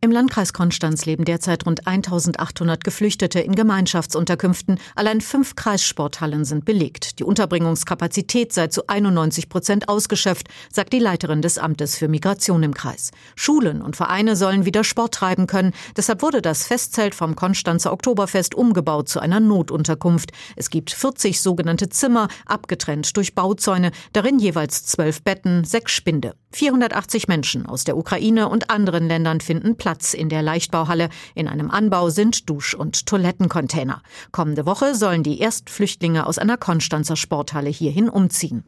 Im Landkreis Konstanz leben derzeit rund 1.800 Geflüchtete in Gemeinschaftsunterkünften. Allein 5 Kreissporthallen sind belegt. Die Unterbringungskapazität sei zu 91% ausgeschöpft, sagt die Leiterin des Amtes für Migration im Kreis. Schulen und Vereine sollen wieder Sport treiben können. Deshalb wurde das Festzelt vom Konstanzer Oktoberfest umgebaut zu einer Notunterkunft. Es gibt 40 sogenannte Zimmer, abgetrennt durch Bauzäune, darin jeweils 12 Betten, 6 Spinde. 480 Menschen aus der Ukraine und anderen Ländern finden Platz in der Leichtbauhalle. In einem Anbau sind Dusch- und Toilettencontainer. Kommende Woche sollen die Erstflüchtlinge aus einer Konstanzer Sporthalle hierhin umziehen.